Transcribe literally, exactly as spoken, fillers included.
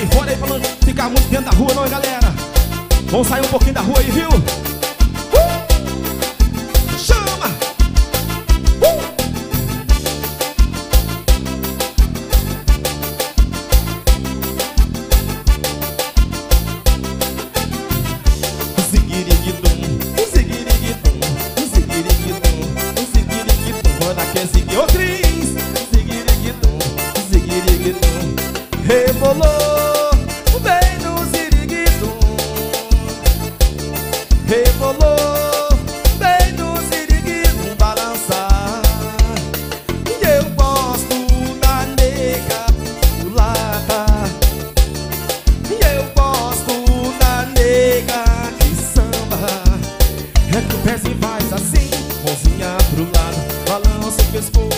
sair fora aí pra não ficar muito dentro da rua não, hein, galera. Vamos sair um pouquinho da rua aí, viu? Uh! Chama! Uh! Ziguiriguidum, ziguiriguidum, ziguiriguidum, ziguiriguidum. Manda que é zigui, ô Cris. Ziguiriguidum, ziguiriguidum. Rebolou bem no ziriguidum. Rebolou bem no ziriguidum balançar. E eu gosto da nega mulata. E eu gosto da nega que samba. É que o pezinho faz assim, mãozinha pro lado, balança o pescoço.